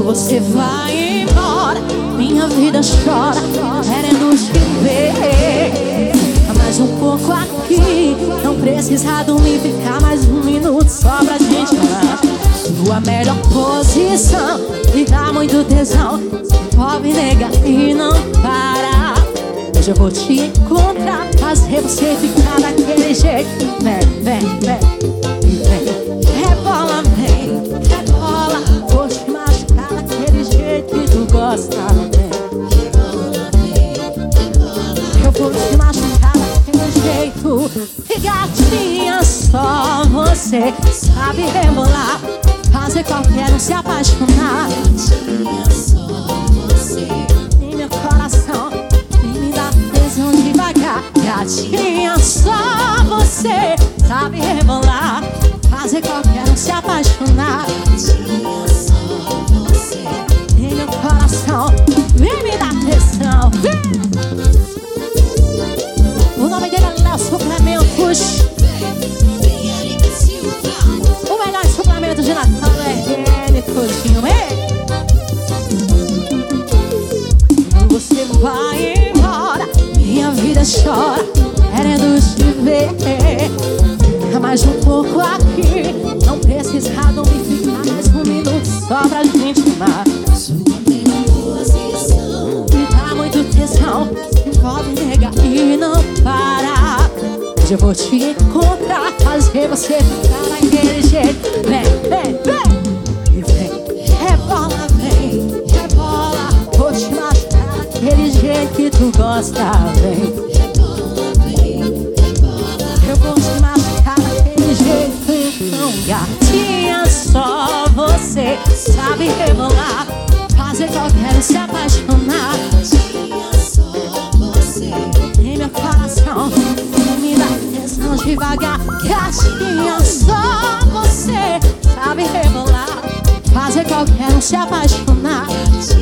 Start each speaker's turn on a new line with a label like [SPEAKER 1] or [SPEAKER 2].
[SPEAKER 1] Você vai embora, minha vida chora, querendo te ver. Fica mais um pouco aqui, não precisa dormir, ficar mais um minuto só pra gente falar. Sua melhor posição, me dá muito tesão, se envolve, nega, e não para. Hoje eu vou te encontrar, fazer você ficar daquele jeito. Vem, vem, vem, vem. Rebola, vem, rebola. Vou te machucar daquele jeito que tu gosta, vem. Eu vou te machucar daquele jeito. E gatinha, só você sabe rebolar, fazer qualquer um se apaixonar.
[SPEAKER 2] Gatinha, só você.
[SPEAKER 1] Em meu coração me dá tesão devagar. Gatinha, só você sabe rebolar, fazer qualquer um se apaixonar.
[SPEAKER 2] Gatinha, só você.
[SPEAKER 1] Em meu coração vem me dar tesão. O nome dele é Léo Suplementos.
[SPEAKER 2] Vem, Erika Silva.
[SPEAKER 1] O melhor suplemento de Natal é ele, Coutinho. Você vai embora, minha vida chora, querendo te ver. Fica mais um pouco aqui, não precisa dormir, ficar mais um minuto só pra gente amar.
[SPEAKER 2] Sua melhor posição,
[SPEAKER 1] Me dá muito tesão, se envolve, nega, e não para. Hoje eu vou te encontrar, fazer você ficar daquele jeito. Vem, vem, vem, e vem. Rebola, vem, rebola. Vou te machucar daquele jeito que tu gosta, vem.
[SPEAKER 2] rebola, vem, rebola.
[SPEAKER 1] Eu vou te machucar daquele jeito. Então, gatinha, só você sabe rebolar, fazer qualquer um se apaixonar.
[SPEAKER 2] Gatinha, só você.
[SPEAKER 1] Em meu coração me dá tesão devagar. Gatinha, só você sabe rebolar, fazer qualquer um se apaixonar.